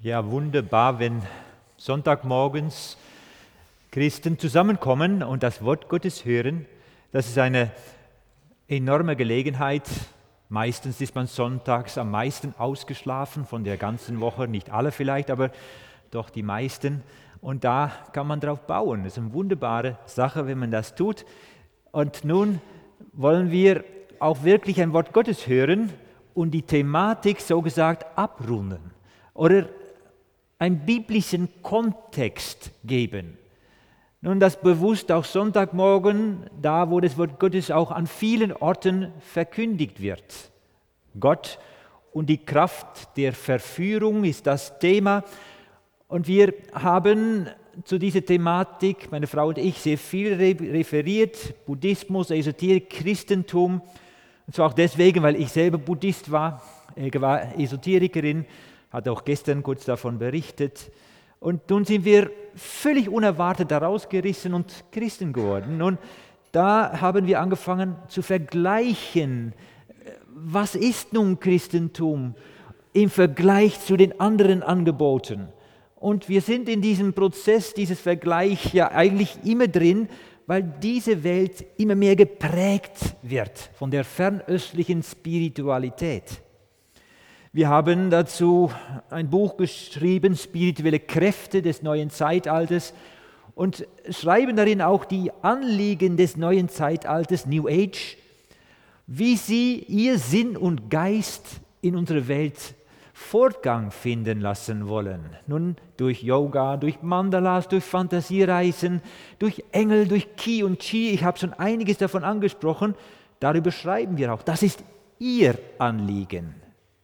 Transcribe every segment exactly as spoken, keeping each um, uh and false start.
Ja, wunderbar, wenn Sonntagmorgens Christen zusammenkommen und das Wort Gottes hören. Das ist eine enorme Gelegenheit. Meistens ist man sonntags am meisten ausgeschlafen von der ganzen Woche. Nicht alle vielleicht, aber doch die meisten. Und da kann man drauf bauen. Das ist eine wunderbare Sache, wenn man das tut. Und nun wollen wir auch wirklich ein Wort Gottes hören und die Thematik so gesagt abrunden oder einen biblischen Kontext geben. Nun, das bewusst auch Sonntagmorgen, da wo das Wort Gottes auch an vielen Orten verkündigt wird. Gott und die Kraft der Verführung ist das Thema. Und wir haben zu dieser Thematik, meine Frau und ich, sehr viel referiert. Buddhismus, Esoterik, Christentum. Und zwar auch deswegen, weil ich selber Buddhist war. Ich war Esoterikerin, hat auch gestern kurz davon berichtet. Und nun sind wir völlig unerwartet daraus gerissen und Christen geworden. Und da haben wir angefangen zu vergleichen, was ist nun Christentum im Vergleich zu den anderen Angeboten. Und wir sind in diesem Prozess, dieses Vergleich ja eigentlich immer drin, weil diese Welt immer mehr geprägt wird von der fernöstlichen Spiritualität. Wir haben dazu ein Buch geschrieben, Spirituelle Kräfte des neuen Zeitalters, und schreiben darin auch die Anliegen des neuen Zeitalters, New Age, wie sie ihr Sinn und Geist in unserer Welt Fortgang finden lassen wollen. Nun durch Yoga, durch Mandalas, durch Fantasiereisen, durch Engel, durch Qi und Chi. Ich habe schon einiges davon angesprochen. Darüber schreiben wir auch. Das ist ihr Anliegen.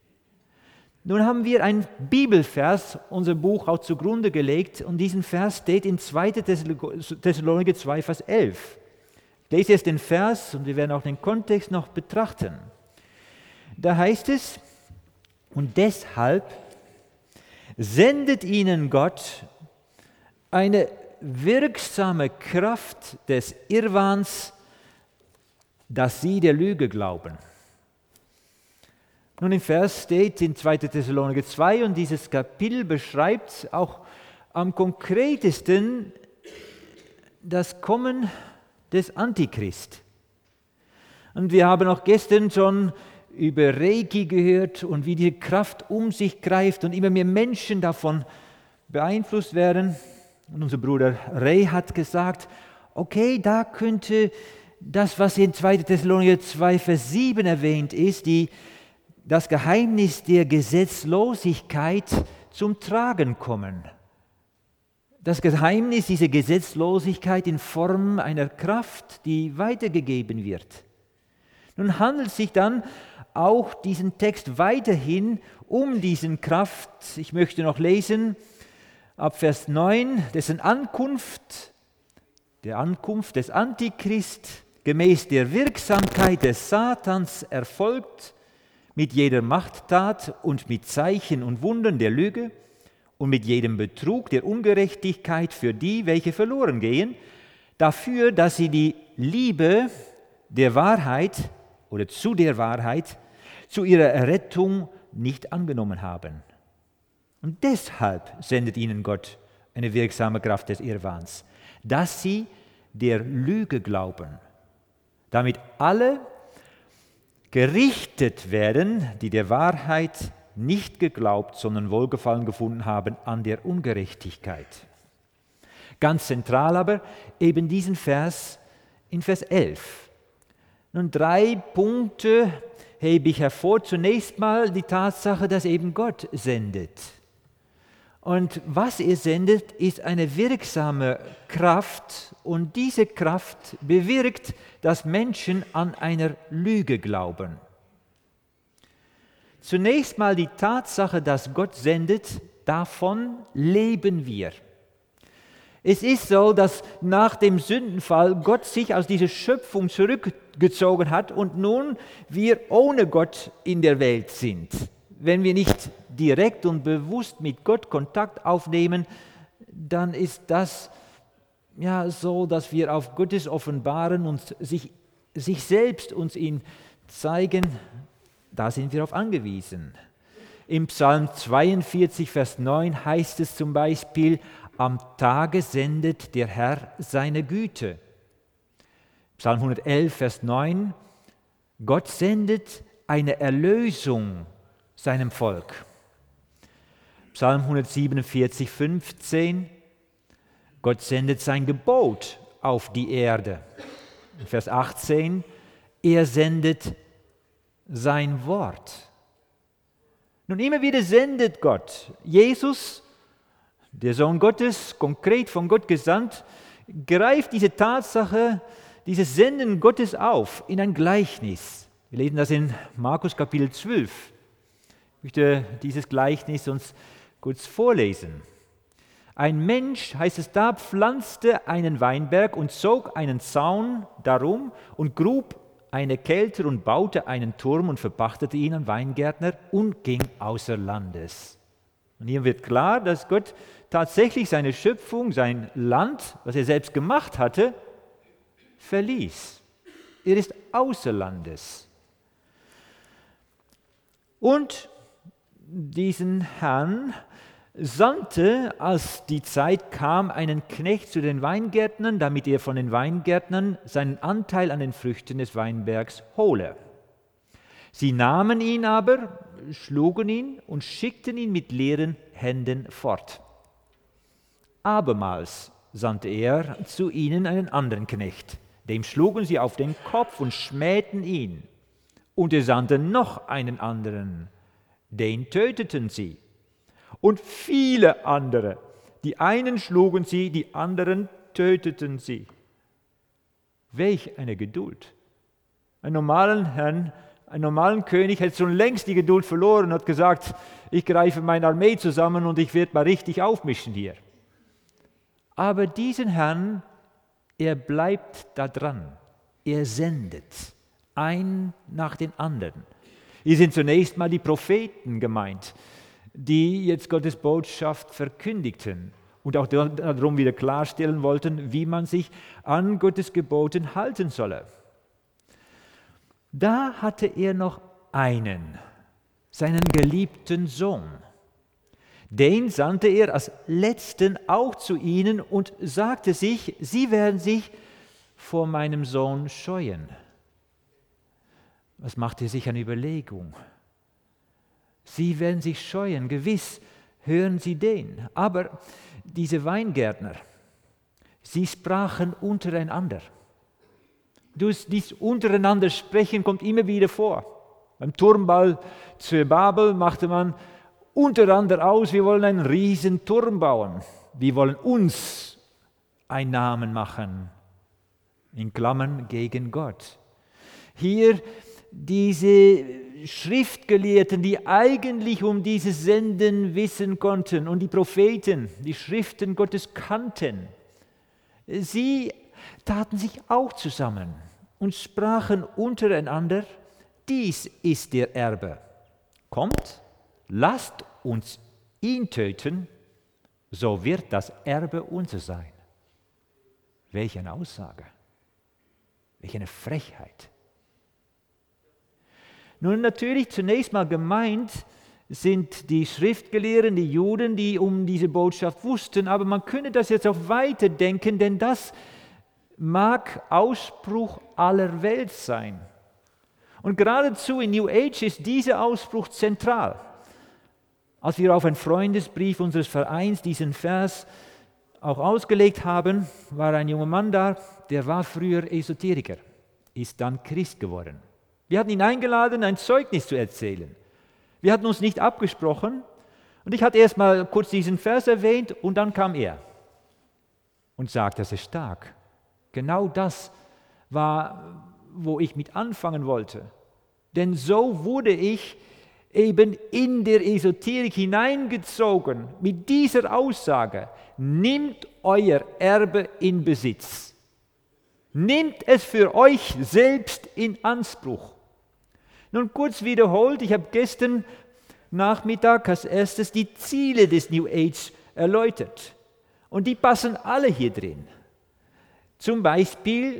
Nun haben wir einen Bibelvers, unser Buch auch zugrunde gelegt, und diesen Vers steht in zweiter Thessaloniker zwei, Vers elf. Ich lese jetzt den Vers und wir werden auch den Kontext noch betrachten. Da heißt es: Und deshalb sendet ihnen Gott eine wirksame Kraft des Irrwahns, dass sie der Lüge glauben. Nun, im Vers steht in zweiter Thessaloniker zwei, und dieses Kapitel beschreibt auch am konkretesten das Kommen des Antichrist. Und wir haben auch gestern schon über Reiki gehört und wie die Kraft um sich greift und immer mehr Menschen davon beeinflusst werden. Und unser Bruder Ray hat gesagt, okay, da könnte das, was in zweiter Thessaloniker zwei, Vers sieben erwähnt ist, die das Geheimnis der Gesetzlosigkeit zum Tragen kommen. Das Geheimnis dieser Gesetzlosigkeit in Form einer Kraft, die weitergegeben wird. Nun handelt es sich dann auch diesen Text weiterhin um diesen Kraft. Ich möchte noch lesen ab Vers neun, dessen Ankunft, der Ankunft des Antichrist gemäß der Wirksamkeit des Satans erfolgt, mit jeder Machttat und mit Zeichen und Wundern der Lüge und mit jedem Betrug der Ungerechtigkeit für die, welche verloren gehen, dafür, dass sie die Liebe der Wahrheit oder zu der Wahrheit, zu ihrer Errettung nicht angenommen haben. Und deshalb sendet ihnen Gott eine wirksame Kraft des Irrwahns, dass sie der Lüge glauben, damit alle gerichtet werden, die der Wahrheit nicht geglaubt, sondern Wohlgefallen gefunden haben an der Ungerechtigkeit. Ganz zentral aber eben diesen Vers in Vers elf. Nun, drei Punkte hebe ich hervor. Zunächst mal die Tatsache, dass eben Gott sendet. Und was er sendet, ist eine wirksame Kraft, und diese Kraft bewirkt, dass Menschen an einer Lüge glauben. Zunächst mal die Tatsache, dass Gott sendet, davon leben wir. Es ist so, dass nach dem Sündenfall Gott sich aus dieser Schöpfung zurückgezogen hat und nun wir ohne Gott in der Welt sind. Wenn wir nicht direkt und bewusst mit Gott Kontakt aufnehmen, dann ist das ja so, dass wir auf Gottes Offenbaren und sich, sich selbst uns ihn zeigen, da sind wir auf angewiesen. Im Psalm zweiundvierzig, Vers neun heißt es zum Beispiel, am Tage sendet der Herr seine Güte. Psalm hundertelf, Vers neun, Gott sendet eine Erlösung seinem Volk. Psalm hundertsiebenundvierzig, fünfzehn, Gott sendet sein Gebot auf die Erde. Vers achtzehn, er sendet sein Wort. Nun, immer wieder sendet Gott. Jesus, der Sohn Gottes, konkret von Gott gesandt, greift diese Tatsache, dieses Senden Gottes auf in ein Gleichnis. Wir lesen das in Markus Kapitel zwölf. Ich möchte dieses Gleichnis uns kurz vorlesen. Ein Mensch, heißt es da, pflanzte einen Weinberg und zog einen Zaun darum und grub eine Kelter und baute einen Turm und verpachtete ihn an Weingärtner und ging außer Landes. Und hier wird klar, dass Gott tatsächlich seine Schöpfung, sein Land, was er selbst gemacht hatte, verließ. Er ist außer Landes. Und diesen Herrn sandte, als die Zeit kam, einen Knecht zu den Weingärtnern, damit er von den Weingärtnern seinen Anteil an den Früchten des Weinbergs hole. Sie nahmen ihn aber, schlugen ihn und schickten ihn mit leeren Händen fort. Abermals sandte er zu ihnen einen anderen Knecht, dem schlugen sie auf den Kopf und schmähten ihn. Und er sandte noch einen anderen, den töteten sie. Und viele andere, die einen schlugen sie, die anderen töteten sie. Welch eine Geduld! Einen normalen Herrn, einen normalen König hätte schon längst die Geduld verloren und hat gesagt, ich greife meine Armee zusammen und ich werde mal richtig aufmischen hier. Aber diesen Herrn, er bleibt da dran. Er sendet einen nach den anderen. Hier sind zunächst mal die Propheten gemeint, die jetzt Gottes Botschaft verkündigten und auch darum wieder klarstellen wollten, wie man sich an Gottes Geboten halten solle. Da hatte er noch einen, seinen geliebten Sohn. Den sandte er als Letzten auch zu ihnen und sagte sich, sie werden sich vor meinem Sohn scheuen. Was macht er sich an Überlegung? Sie werden sich scheuen, gewiss hören sie den. Aber diese Weingärtner, sie sprachen untereinander. Dies untereinander sprechen kommt immer wieder vor. Beim Turmbau zu Babel machte man untereinander aus, wir wollen einen riesen Turm bauen. Wir wollen uns einen Namen machen. In Klammern gegen Gott. Hier diese Schriftgelehrten, die eigentlich um dieses Senden wissen konnten und die Propheten, die Schriften Gottes kannten, sie taten sich auch zusammen und sprachen untereinander, dies ist der Erbe. Kommt, lasst uns ihn töten, so wird das Erbe unser sein. Welch eine Aussage, welch eine Frechheit. Nun natürlich zunächst mal gemeint sind die Schriftgelehrten, die Juden, die um diese Botschaft wussten, aber man könnte das jetzt auch weiterdenken, denn das mag Ausspruch aller Welt sein. Und geradezu in New Age ist dieser Ausspruch zentral. Als wir auf einen Freundesbrief unseres Vereins diesen Vers auch ausgelegt haben, war ein junger Mann da, der war früher Esoteriker, ist dann Christ geworden. Wir hatten ihn eingeladen, ein Zeugnis zu erzählen. Wir hatten uns nicht abgesprochen und ich hatte erst mal kurz diesen Vers erwähnt und dann kam er und sagte, das ist stark. Genau das war, wo ich mit anfangen wollte. Denn so wurde ich eben in der Esoterik hineingezogen mit dieser Aussage, nimmt euer Erbe in Besitz. Nehmt es für euch selbst in Anspruch. Nun kurz wiederholt, ich habe gestern Nachmittag als erstes die Ziele des New Age erläutert. Und die passen alle hier drin. Zum Beispiel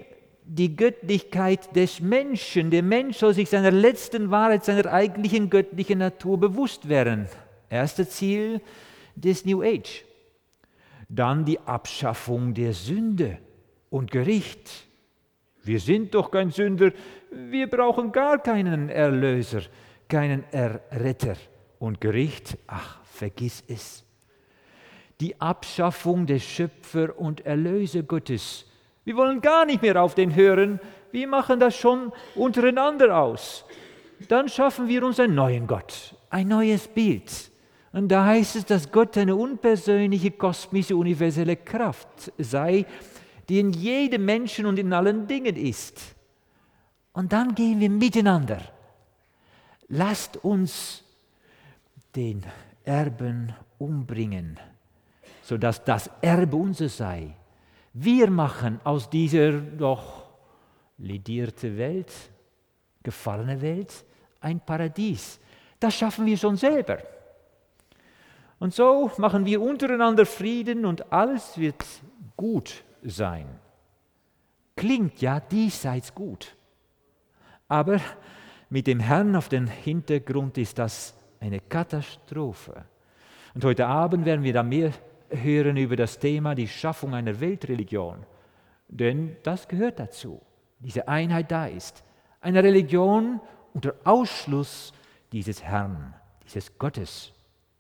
die Göttlichkeit des Menschen. Der Mensch soll sich seiner letzten Wahrheit, seiner eigentlichen göttlichen Natur bewusst werden. Erstes Ziel des New Age. Dann die Abschaffung der Sünde und Gericht. Wir sind doch kein Sünder, wir brauchen gar keinen Erlöser, keinen Erretter. Und Gericht, ach, vergiss es. Die Abschaffung des Schöpfer und Erlöser Gottes. Wir wollen gar nicht mehr auf den hören, wir machen das schon untereinander aus. Dann schaffen wir uns einen neuen Gott, ein neues Bild. Und da heißt es, dass Gott eine unpersönliche, kosmische, universelle Kraft sei, die in jedem Menschen und in allen Dingen ist. Und dann gehen wir miteinander. Lasst uns den Erben umbringen, sodass das Erbe unser sei. Wir machen aus dieser doch ledierte Welt, gefallene Welt, ein Paradies. Das schaffen wir schon selber. Und so machen wir untereinander Frieden und alles wird gut sein. Klingt ja diesseits gut. Aber mit dem Herrn auf dem Hintergrund ist das eine Katastrophe. Und heute Abend werden wir da mehr hören über das Thema die Schaffung einer Weltreligion. Denn das gehört dazu. Diese Einheit da ist. Eine Religion unter Ausschluss dieses Herrn, dieses Gottes.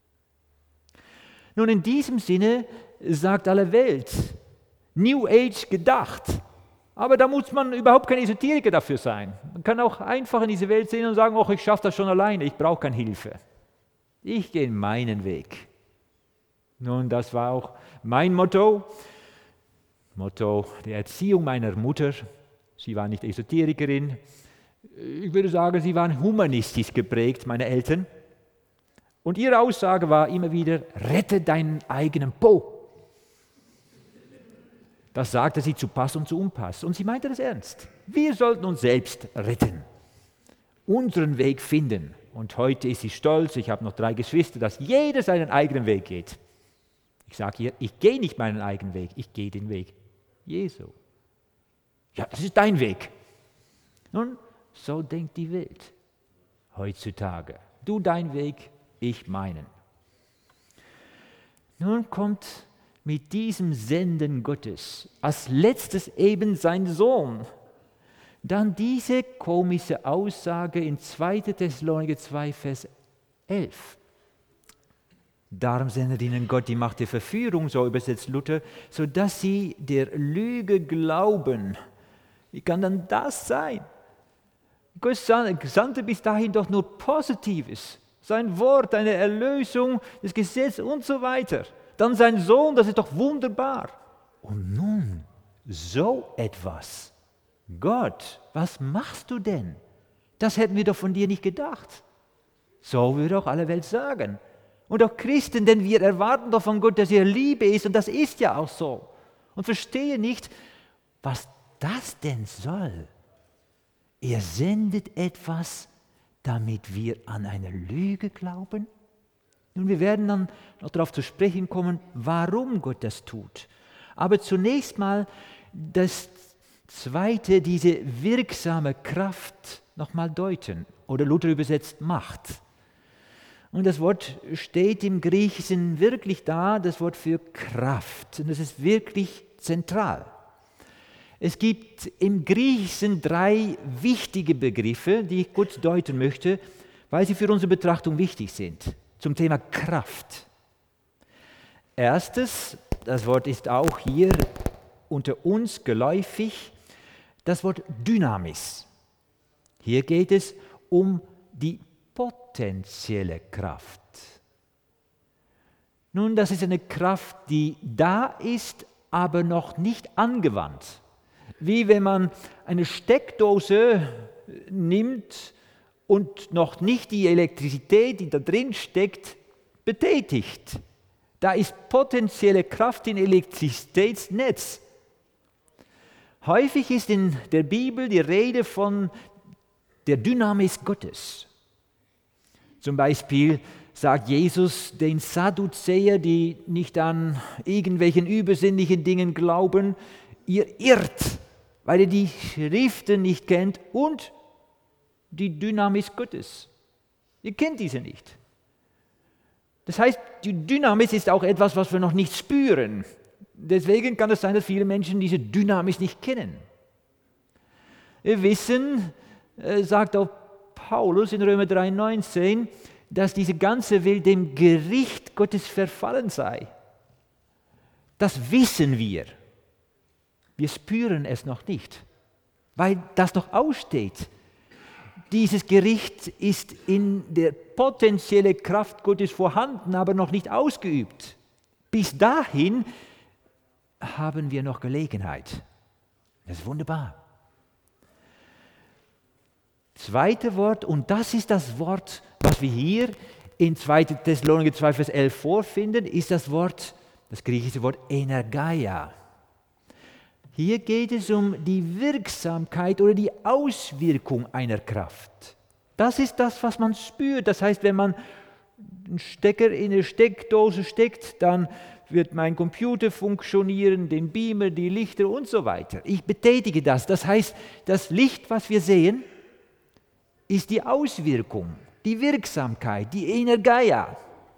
Nun, in diesem Sinne sagt alle Welt, New Age gedacht. Aber da muss man überhaupt kein Esoteriker dafür sein. Man kann auch einfach in diese Welt sehen und sagen, oh, ich schaffe das schon alleine, ich brauche keine Hilfe. Ich gehe meinen Weg. Nun, das war auch mein Motto, Motto der Erziehung meiner Mutter. Sie war nicht Esoterikerin. Ich würde sagen, sie waren humanistisch geprägt, meine Eltern. Und ihre Aussage war immer wieder, rette deinen eigenen Po. Das sagte sie zu Pass und zu Unpass. Und sie meinte das ernst. Wir sollten uns selbst retten, unseren Weg finden. Und heute ist sie stolz, ich habe noch drei Geschwister, dass jeder seinen eigenen Weg geht. Ich sage ihr, ich gehe nicht meinen eigenen Weg, ich gehe den Weg Jesu. Ja, das ist dein Weg. Nun, so denkt die Welt heutzutage. Du dein Weg, ich meinen. Nun kommt mit diesem Senden Gottes als letztes eben sein Sohn. Dann diese komische Aussage in zweiter Thessalonicher zwei, Vers elf. Darum sendet ihnen Gott die Macht der Verführung, so übersetzt Luther, sodass sie der Lüge glauben. Wie kann dann das sein? Gott sandte bis dahin doch nur Positives. Sein Wort, eine Erlösung, das Gesetz und so weiter. Dann sein Sohn, das ist doch wunderbar. Und nun so etwas. Gott, was machst du denn? Das hätten wir doch von dir nicht gedacht. So würde auch alle Welt sagen. Und auch Christen, denn wir erwarten doch von Gott, dass er Liebe ist. Und das ist ja auch so. Und verstehe nicht, was das denn soll. Er sendet etwas, damit wir an eine Lüge glauben. Nun, wir werden dann noch darauf zu sprechen kommen, warum Gott das tut. Aber zunächst mal das Zweite, diese wirksame Kraft nochmal deuten. Oder Luther übersetzt Macht. Und das Wort steht im Griechischen wirklich da, das Wort für Kraft. Und das ist wirklich zentral. Es gibt im Griechischen drei wichtige Begriffe, die ich kurz deuten möchte, weil sie für unsere Betrachtung wichtig sind. Zum Thema Kraft. Erstes, das Wort ist auch hier unter uns geläufig, das Wort Dynamis. Hier geht es um die potenzielle Kraft. Nun, das ist eine Kraft, die da ist, aber noch nicht angewandt. Wie wenn man eine Steckdose nimmt und noch nicht die Elektrizität, die da drin steckt, betätigt. Da ist potenzielle Kraft im Elektrizitätsnetz. Häufig ist in der Bibel die Rede von der Dynamis Gottes. Zum Beispiel sagt Jesus den Sadduzäer, die nicht an irgendwelchen übersinnlichen Dingen glauben, ihr irrt. weil ihr die Schriften nicht kennt und die Dynamis Gottes. Ihr kennt diese nicht. Das heißt, die Dynamis ist auch etwas, was wir noch nicht spüren. Deswegen kann es sein, dass viele Menschen diese Dynamis nicht kennen. Wir wissen, äh, sagt auch Paulus in Römer drei neunzehn, dass diese ganze Welt dem Gericht Gottes verfallen sei. Das wissen wir. Wir spüren es noch nicht, weil das noch aussteht. Dieses Gericht ist in der potenziellen Kraft Gottes vorhanden, aber noch nicht ausgeübt. Bis dahin haben wir noch Gelegenheit. Das ist wunderbar. Zweite Wort, und das ist das Wort, was wir hier in zweiter Thessalonicher zwei, Vers elf vorfinden, ist das Wort, das griechische Wort Energeia. Hier geht es um die Wirksamkeit oder die Auswirkung einer Kraft. Das ist das, was man spürt. Das heißt, wenn man einen Stecker in eine Steckdose steckt, dann wird mein Computer funktionieren, den Beamer, die Lichter und so weiter. Ich betätige das. Das heißt, das Licht, was wir sehen, ist die Auswirkung, die Wirksamkeit, die Energeia.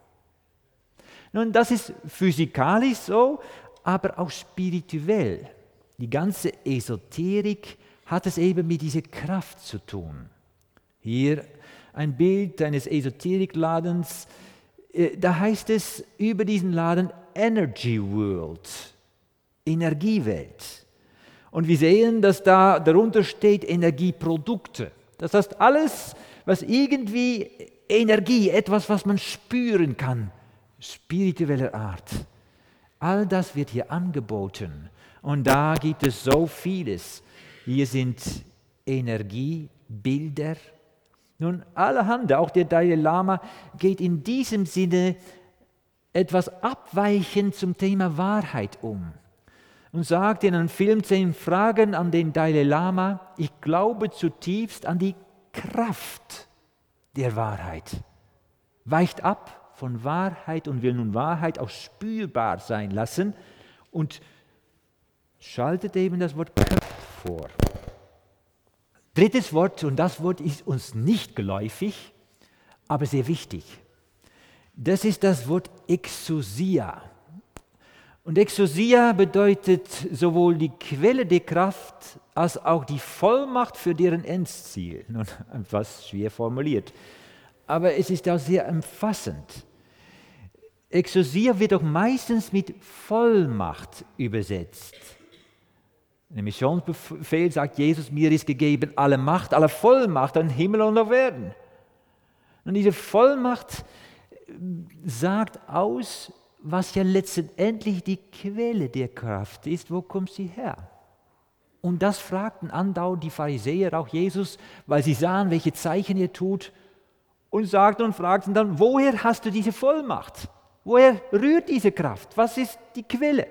Nun, das ist physikalisch so, aber auch spirituell. Die ganze Esoterik hat es eben mit dieser Kraft zu tun. Hier ein Bild eines Esoterikladens. Da heißt es über diesen Laden Energy World, Energiewelt. Und wir sehen, dass da darunter steht Energieprodukte. Das heißt, alles, was irgendwie Energie, etwas, was man spüren kann, spiritueller Art, all das wird hier angeboten. Und da gibt es so vieles. Hier sind Energiebilder. Nun, allerhand, auch der Dalai Lama geht in diesem Sinne etwas abweichend zum Thema Wahrheit um und sagt in einem Film zehn Fragen an den Dalai Lama, ich glaube zutiefst an die Kraft der Wahrheit. Weicht ab von Wahrheit und will nun Wahrheit auch spürbar sein lassen und schaltet eben das Wort Kraft vor. Drittes Wort, und das Wort ist uns nicht geläufig, aber sehr wichtig. Das ist das Wort Exousia. Und Exousia bedeutet sowohl die Quelle der Kraft als auch die Vollmacht für deren Endziel. Nun, etwas schwer formuliert, aber es ist auch sehr umfassend. Exousia wird auch meistens mit Vollmacht übersetzt. In dem Missionsbefehl sagt Jesus, mir ist gegeben alle Macht, alle Vollmacht an Himmel und auf Erden. Und diese Vollmacht sagt aus, was ja letztendlich die Quelle der Kraft ist. Wo kommt sie her? Und das fragten andauernd die Pharisäer, auch Jesus, weil sie sahen, welche Zeichen er tut, und sagten und fragten dann, woher hast du diese Vollmacht? Woher rührt diese Kraft? Was ist die Quelle?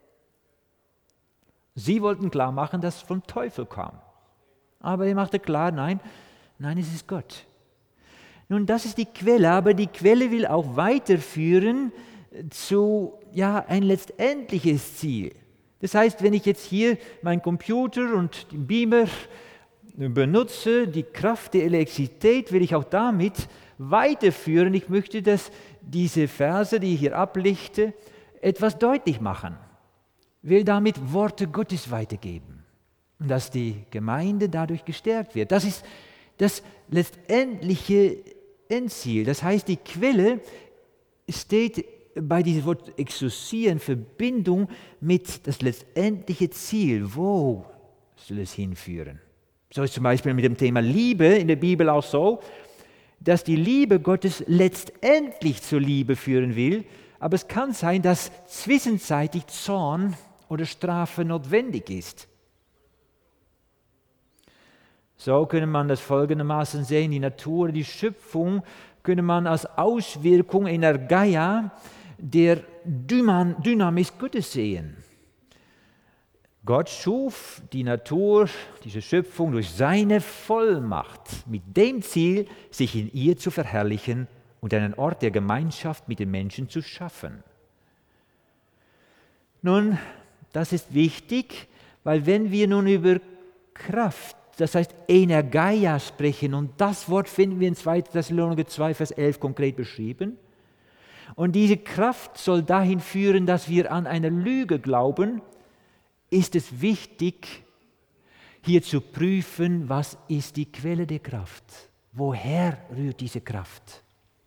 Sie wollten klar machen, dass es vom Teufel kam. Aber er machte klar, nein, nein, es ist Gott. Nun, das ist die Quelle, aber die Quelle will auch weiterführen zu ja, ein letztendliches Ziel. Das heißt, wenn ich jetzt hier meinen Computer und den Beamer benutze, die Kraft der Elektrizität will ich auch damit weiterführen. Ich möchte, dass diese Verse, die ich hier ablichte, etwas deutlich machen. Will damit Worte Gottes weitergeben und dass die Gemeinde dadurch gestärkt wird. Das ist das letztendliche Endziel. Das heißt, die Quelle steht bei diesem Wort Exousia in Verbindung mit das letztendliche Ziel. Wo soll es hinführen? So ist zum Beispiel mit dem Thema Liebe in der Bibel auch so, dass die Liebe Gottes letztendlich zur Liebe führen will, aber es kann sein, dass zwischenzeitlich Zorn oder Strafe notwendig ist. So könnte man das folgendermaßen sehen, die Natur, die Schöpfung könnte man als Auswirkung Energeia der Dynamis Gottes sehen. Gott schuf die Natur, diese Schöpfung durch seine Vollmacht mit dem Ziel, sich in ihr zu verherrlichen und einen Ort der Gemeinschaft mit den Menschen zu schaffen. Nun, das ist wichtig, Weil wenn wir nun über Kraft, das heißt Energeia sprechen, und das Wort finden wir in zweiter Thessalonicher zwei, Vers elf konkret beschrieben, und diese Kraft soll dahin führen, dass wir an eine Lüge glauben, ist es wichtig, hier zu prüfen, was ist die Quelle der Kraft? Woher rührt diese Kraft?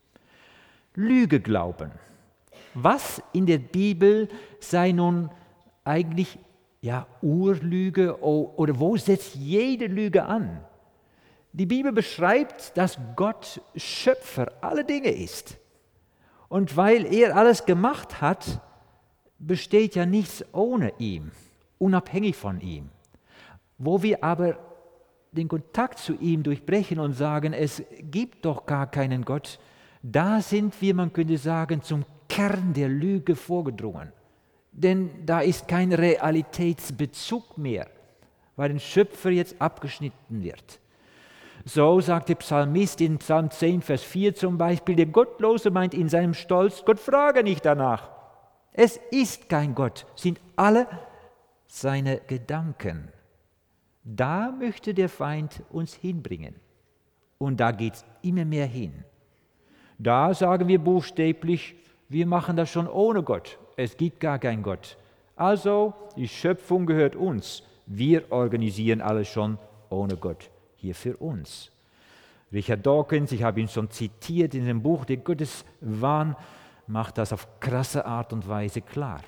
Lüge glauben. Was in der Bibel sei nun eigentlich ja, Urlüge oder wo setzt jede Lüge an? Die Bibel beschreibt, dass Gott Schöpfer aller Dinge ist. Und weil er alles gemacht hat, besteht ja nichts ohne ihn, unabhängig von ihm. Wo wir aber den Kontakt zu ihm durchbrechen und sagen, es gibt doch gar keinen Gott, da sind wir, man könnte sagen, zum Kern der Lüge vorgedrungen. Denn da ist kein Realitätsbezug mehr, weil ein Schöpfer jetzt abgeschnitten wird. So sagt der Psalmist in Psalm zehn, Vers vier zum Beispiel, der Gottlose meint in seinem Stolz, Gott frage nicht danach. Es ist kein Gott, sind alle seine Gedanken. Da möchte der Feind uns hinbringen. Und da geht es immer mehr hin. Da sagen wir buchstäblich, wir machen das schon ohne Gott. Es gibt gar keinen Gott. Also, die Schöpfung gehört uns. Wir organisieren alles schon ohne Gott. Hier für uns. Richard Dawkins, ich habe ihn schon zitiert in dem Buch Der Gotteswahn, macht das auf krasse Art und Weise klar.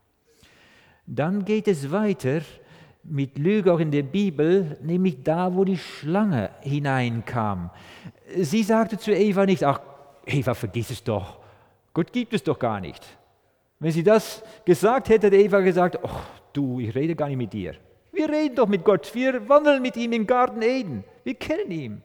Dann geht es weiter mit Lüge auch in der Bibel, nämlich da, wo die Schlange hineinkam. Sie sagte zu Eva nicht, ach, Eva, vergiss es doch, Gott gibt es doch gar nicht. Wenn sie das gesagt hätte, hätte Eva gesagt, ach du, ich rede gar nicht mit dir. Wir reden doch mit Gott, wir wandeln mit ihm im Garten Eden, wir kennen ihn.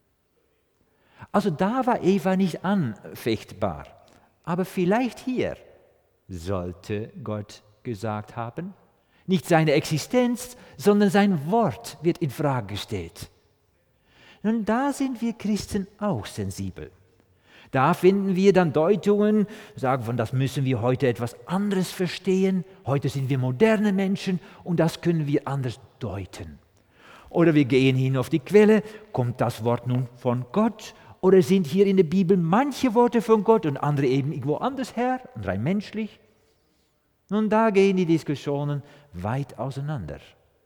Also da war Eva nicht anfechtbar, aber vielleicht hier sollte Gott gesagt haben, nicht seine Existenz, sondern sein Wort wird in Frage gestellt. Nun, da sind wir Christen auch sensibel. Da finden wir dann Deutungen, sagen von, das müssen wir heute etwas anderes verstehen. Heute sind wir moderne Menschen und das können wir anders deuten. Oder wir gehen hin auf die Quelle, kommt das Wort nun von Gott? Oder sind hier in der Bibel manche Worte von Gott und andere eben irgendwo anders her und rein menschlich? Nun, da gehen die Diskussionen weit auseinander.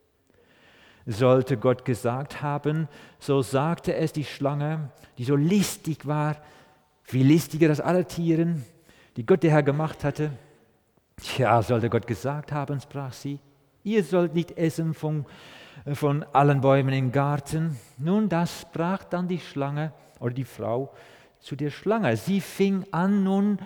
Sollte Gott gesagt haben, so sagte es die Schlange, die so listig war, viel listiger als alle Tieren, die Gott der Herr gemacht hatte. Tja, sollte Gott gesagt haben, sprach sie, ihr sollt nicht essen von, von allen Bäumen im Garten. Nun, das sprach dann die Schlange oder die Frau zu der Schlange. Sie fing an, nun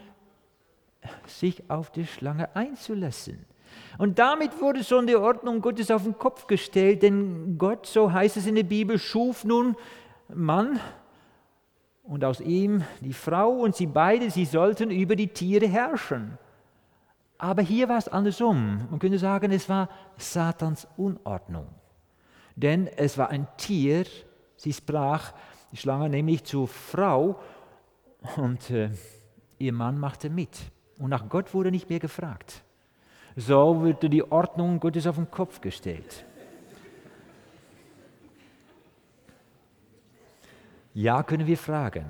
sich auf die Schlange einzulassen. Und damit wurde schon die Ordnung Gottes auf den Kopf gestellt, denn Gott, so heißt es in der Bibel, schuf nun Mann und aus ihm die Frau und sie beide, sie sollten über die Tiere herrschen. Aber hier war es andersrum. Man könnte sagen, es war Satans Unordnung. Denn es war ein Tier, sie sprach, die Schlange nämlich zur Frau und äh, ihr Mann machte mit. Und nach Gott wurde nicht mehr gefragt. So wurde die Ordnung Gottes auf den Kopf gestellt. Ja, können wir fragen,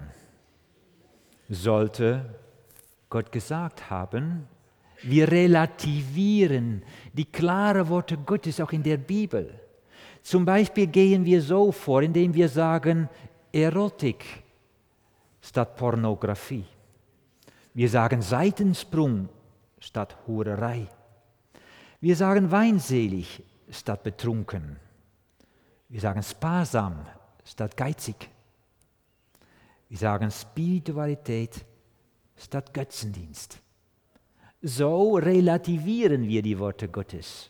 sollte Gott gesagt haben, wir relativieren die klaren Worte Gottes auch in der Bibel. Zum Beispiel gehen wir so vor, indem wir sagen Erotik statt Pornografie. Wir sagen Seitensprung statt Hurerei. Wir sagen weinselig statt betrunken. Wir sagen sparsam statt geizig. Wir sagen Spiritualität statt Götzendienst. So relativieren wir die Worte Gottes.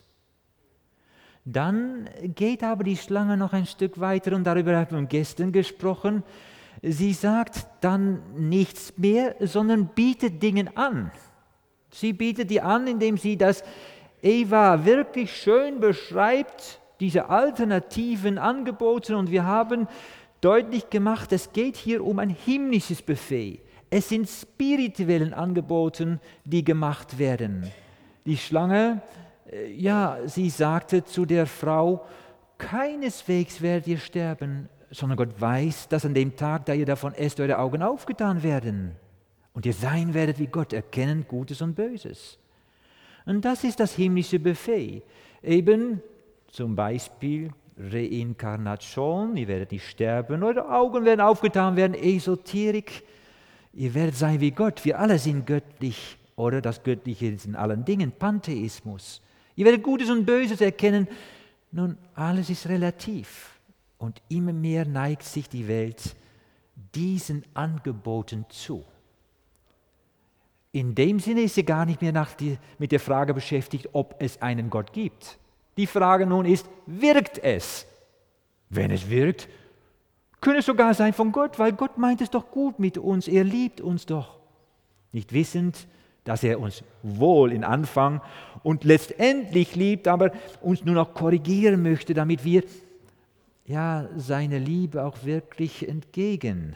Dann geht aber die Schlange noch ein Stück weiter und darüber haben wir gestern gesprochen. Sie sagt dann nichts mehr, sondern bietet Dinge an. Sie bietet die an, indem sie das Eva wirklich schön beschreibt, diese alternativen Angebote. Und wir haben deutlich gemacht, es geht hier um ein himmlisches Buffet. Es sind spirituelle Angebote, die gemacht werden. Die Schlange ja, sie sagte zu der Frau, keineswegs werdet ihr sterben, sondern Gott weiß, dass an dem Tag, da ihr davon esst, eure Augen aufgetan werden und ihr sein werdet wie Gott, erkennend Gutes und Böses. Und das ist das himmlische Buffet. Eben zum Beispiel Reinkarnation, ihr werdet nicht sterben, eure Augen werden aufgetan werden, Esoterik, ihr werdet sein wie Gott, wir alle sind göttlich, oder das Göttliche ist in allen Dingen, Pantheismus. Ihr werdet Gutes und Böses erkennen. Nun, alles ist relativ und immer mehr neigt sich die Welt diesen Angeboten zu. In dem Sinne ist sie gar nicht mehr nach die, mit der Frage beschäftigt, ob es einen Gott gibt. Die Frage nun ist, wirkt es? Wenn es wirkt, könnte es sogar sein von Gott, weil Gott meint es doch gut mit uns, er liebt uns doch. Nicht wissend, dass er uns wohl in Anfang und letztendlich liebt, aber uns nur noch korrigieren möchte, damit wir ja seiner Liebe auch wirklich entgegenkommen.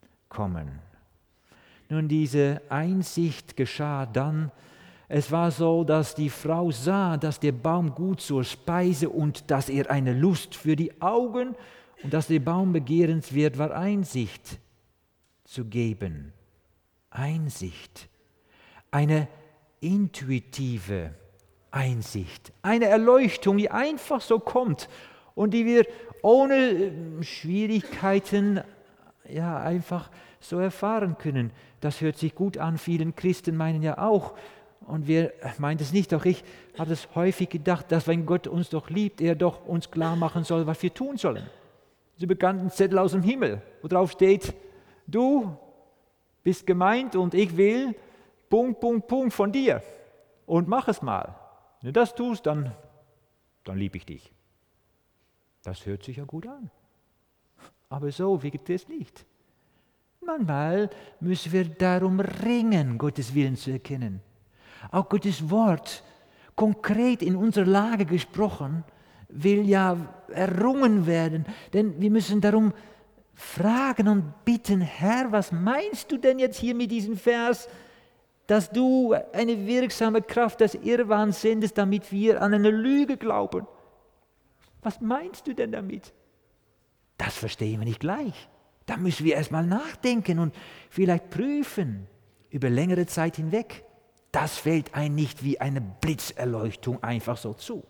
Nun, diese Einsicht geschah dann. Es war so, dass die Frau sah, dass der Baum gut zur Speise und dass er eine Lust für die Augen und dass der Baum begehrenswert war, Einsicht zu geben. Einsicht. Eine intuitive Einsicht, eine Erleuchtung, die einfach so kommt und die wir ohne Schwierigkeiten ja einfach so erfahren können. Das hört sich gut an, vielen Christen meinen ja auch, und wer meint es nicht, auch ich habe es häufig gedacht, dass wenn Gott uns doch liebt, er doch uns klar machen soll, was wir tun sollen. Diese bekannten Zettel aus dem Himmel, wo drauf steht, du bist gemeint und ich will Punkt, Punkt, Punkt von dir und mach es mal. Wenn du das tust, dann, dann liebe ich dich. Das hört sich ja gut an. Aber so wirkt es nicht. Manchmal müssen wir darum ringen, Gottes Willen zu erkennen. Auch Gottes Wort, konkret in unserer Lage gesprochen, will ja errungen werden. Denn wir müssen darum fragen und bitten, Herr, was meinst du denn jetzt hier mit diesem Vers, dass du eine wirksame Kraft des Irrwahns sendest, damit wir an eine Lüge glauben? Was meinst du denn damit? Das verstehen wir nicht gleich. Da müssen wir erstmal nachdenken und vielleicht prüfen über längere Zeit hinweg. Das fällt einem nicht wie eine Blitzerleuchtung einfach so zu.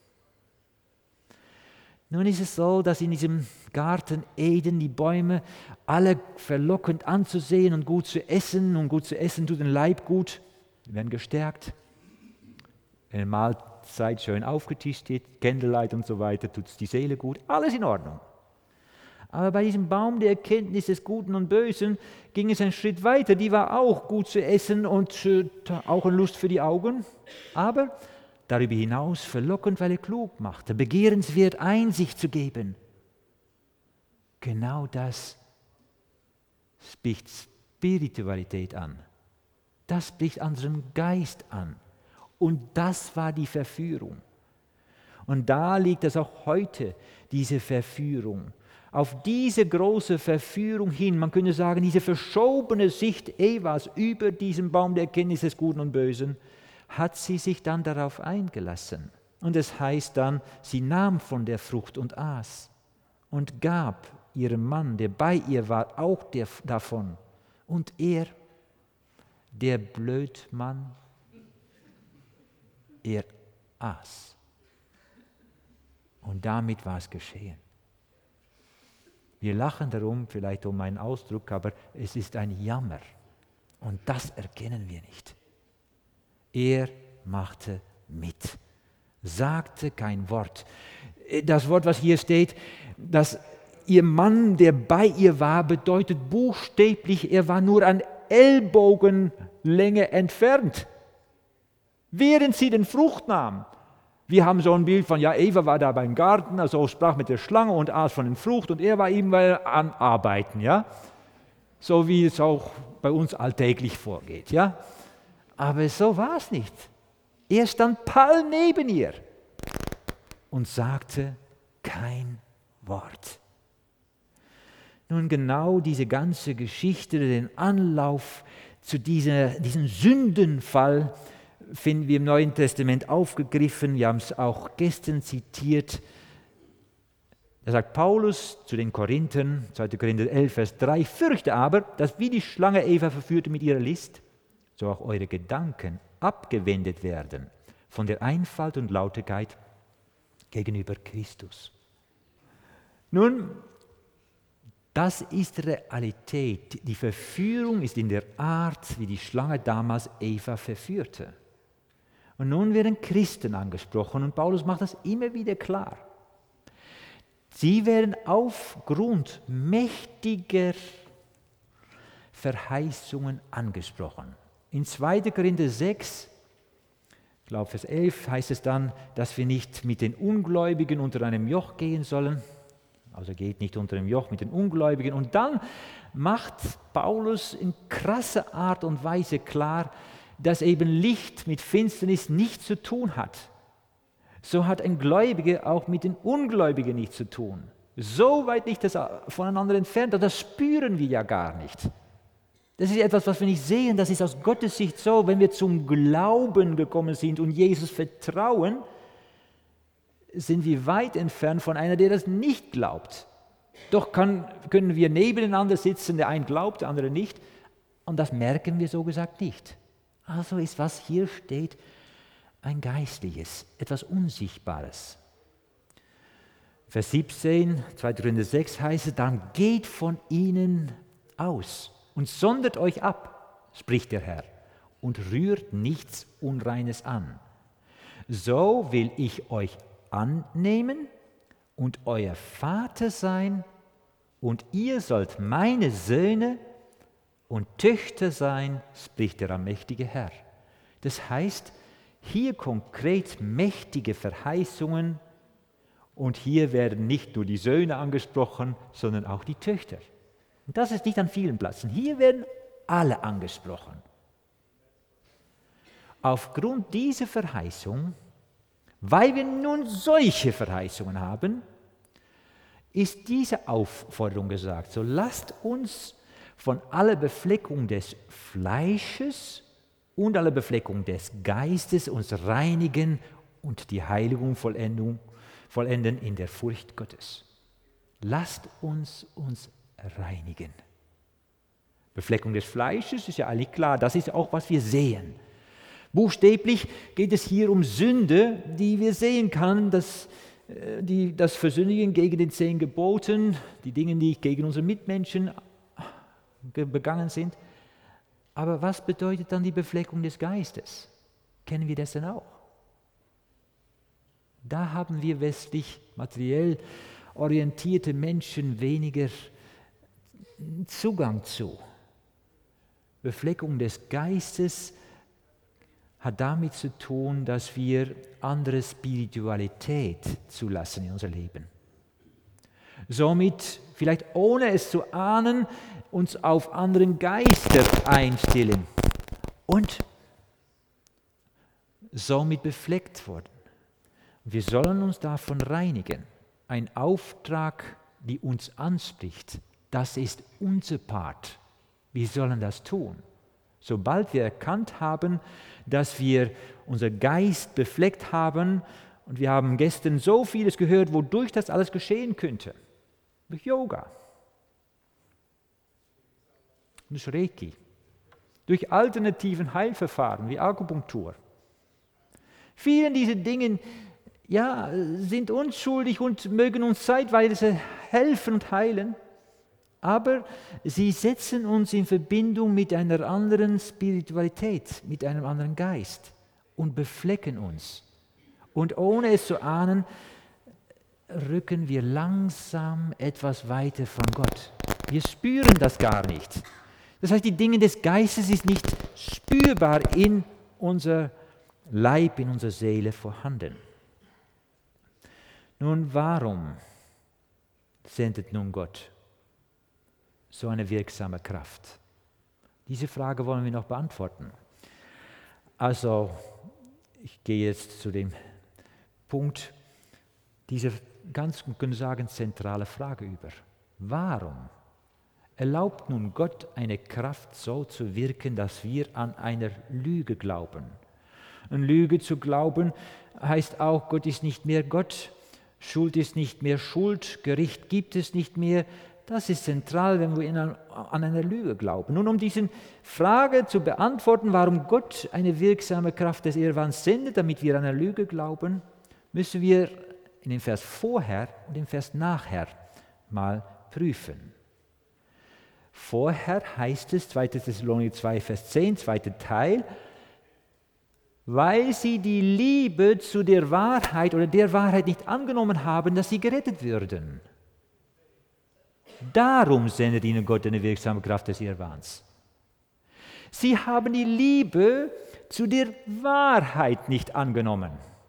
Nun ist es so, dass in diesem Garten Eden die Bäume alle verlockend anzusehen und gut zu essen, und gut zu essen tut den Leib gut, die werden gestärkt. Wenn eine Mahlzeit schön aufgetischt steht, Candlelight und so weiter, tut es die Seele gut, alles in Ordnung. Aber bei diesem Baum der Erkenntnis des Guten und Bösen ging es einen Schritt weiter. Die war auch gut zu essen und äh, auch eine Lust für die Augen, aber darüber hinaus verlockend, weil er klug machte, begehrenswert Einsicht zu geben. Genau das spricht Spiritualität an. Das spricht unseren Geist an. Und das war die Verführung. Und da liegt es auch heute, diese Verführung. Auf diese große Verführung hin, man könnte sagen, diese verschobene Sicht Evas über diesen Baum der Erkenntnis des Guten und Bösen, hat sie sich dann darauf eingelassen. Und es heißt dann, sie nahm von der Frucht und aß und gab ihrem Mann, der bei ihr war, auch der, davon. Und er, der Blödmann, er aß. Und damit war es geschehen. Wir lachen darum, vielleicht um einen Ausdruck, aber es ist ein Jammer. Und das erkennen wir nicht. Er machte mit, sagte kein Wort. Das Wort, was hier steht, dass ihr Mann, der bei ihr war, bedeutet buchstäblich, er war nur an Ellbogenlänge entfernt, während sie den Frucht nahm. Wir haben so ein Bild von, ja, Eva war da beim Garten, also sprach mit der Schlange und aß von der Frucht und er war ihm am Arbeiten, ja. So wie es auch bei uns alltäglich vorgeht, ja. Aber so war es nicht. Er stand pall neben ihr und sagte kein Wort. Nun, genau diese ganze Geschichte, den Anlauf zu dieser, diesem Sündenfall, finden wir im Neuen Testament aufgegriffen. Wir haben es auch gestern zitiert. Da sagt Paulus zu den Korinthern, zweiter Korinther elf, Vers drei, fürchte aber, dass wie die Schlange Eva verführte mit ihrer List, so auch eure Gedanken abgewendet werden von der Einfalt und Lauterkeit gegenüber Christus. Nun, das ist Realität. Die Verführung ist in der Art, wie die Schlange damals Eva verführte. Und nun werden Christen angesprochen und Paulus macht das immer wieder klar. Sie werden aufgrund mächtiger Verheißungen angesprochen. In zweiter Korinther sechs, ich glaube Vers elf, heißt es dann, dass wir nicht mit den Ungläubigen unter einem Joch gehen sollen. Also geht nicht unter einem Joch mit den Ungläubigen. Und dann macht Paulus in krasser Art und Weise klar, dass eben Licht mit Finsternis nichts zu tun hat. So hat ein Gläubiger auch mit den Ungläubigen nichts zu tun. So weit nicht das voneinander entfernt, das spüren wir ja gar nicht. Das ist etwas, was wir nicht sehen, das ist aus Gottes Sicht so, wenn wir zum Glauben gekommen sind und Jesus vertrauen, sind wir weit entfernt von einer, der das nicht glaubt. Doch kann, können wir nebeneinander sitzen, der eine glaubt, der andere nicht, und das merken wir so gesagt nicht. Also ist, was hier steht, ein Geistliches, etwas Unsichtbares. Vers siebzehn, zweiter Korinther sechs heißt es, dann geht von ihnen aus und sondert euch ab, spricht der Herr, und rührt nichts Unreines an. So will ich euch annehmen und euer Vater sein, und ihr sollt meine Söhne und Töchter sein, spricht der allmächtige Herr. Das heißt, hier konkret mächtige Verheißungen, und hier werden nicht nur die Söhne angesprochen, sondern auch die Töchter. Und das ist nicht an vielen Plätzen. Hier werden alle angesprochen. Aufgrund dieser Verheißung, weil wir nun solche Verheißungen haben, ist diese Aufforderung gesagt. So lasst uns von aller Befleckung des Fleisches und aller Befleckung des Geistes uns reinigen und die Heiligung vollenden, vollenden in der Furcht Gottes. Lasst uns uns reinigen. Befleckung des Fleisches ist ja eigentlich klar, das ist auch, was wir sehen. Buchstäblich geht es hier um Sünde, die wir sehen können, dass die, das Versündigen gegen den zehn Geboten, die Dinge, die gegen unsere Mitmenschen begangen sind. Aber was bedeutet dann die Befleckung des Geistes? Kennen wir das denn auch? Da haben wir westlich materiell orientierte Menschen weniger Zugang zu. Befleckung des Geistes hat damit zu tun, dass wir andere Spiritualität zulassen in unser Leben. Somit, vielleicht ohne es zu ahnen, uns auf anderen Geister einstellen und somit befleckt wurden. Wir sollen uns davon reinigen. Ein Auftrag, der uns anspricht, das ist unser Part. Wir sollen das tun. Sobald wir erkannt haben, dass wir unser Geist befleckt haben, und wir haben gestern so vieles gehört, wodurch das alles geschehen könnte. Durch Yoga, durch Reiki, durch alternativen Heilverfahren wie Akupunktur. Viele dieser Dinge ja, sind unschuldig und mögen uns zeitweise helfen und heilen, aber sie setzen uns in Verbindung mit einer anderen Spiritualität, mit einem anderen Geist und beflecken uns. Und ohne es zu ahnen, rücken wir langsam etwas weiter von Gott. Wir spüren das gar nicht. Das heißt, die Dinge des Geistes sind nicht spürbar in unser Leib, in unserer Seele vorhanden. Nun, warum sendet nun Gott so eine wirksame Kraft? Diese Frage wollen wir noch beantworten. Also, ich gehe jetzt zu dem Punkt, diese ganz, können wir sagen, zentrale Frage über. Warum erlaubt nun Gott eine Kraft so zu wirken, dass wir an einer Lüge glauben? Und Lüge zu glauben heißt auch, Gott ist nicht mehr Gott, Schuld ist nicht mehr Schuld, Gericht gibt es nicht mehr. Das ist zentral, wenn wir an eine Lüge glauben. Nun, um diese Frage zu beantworten, warum Gott eine wirksame Kraft des Irrwahns sendet, damit wir an eine Lüge glauben, müssen wir in dem Vers vorher und im Vers nachher mal prüfen. Vorher heißt es, zweiter Thessalonicher zwei, Vers zehn, zweiter Teil, weil sie die Liebe zu der Wahrheit oder der Wahrheit nicht angenommen haben, dass sie gerettet würden. Darum sendet ihnen Gott eine wirksame Kraft des Irrwahns. Sie haben die Liebe zu der Wahrheit nicht angenommen.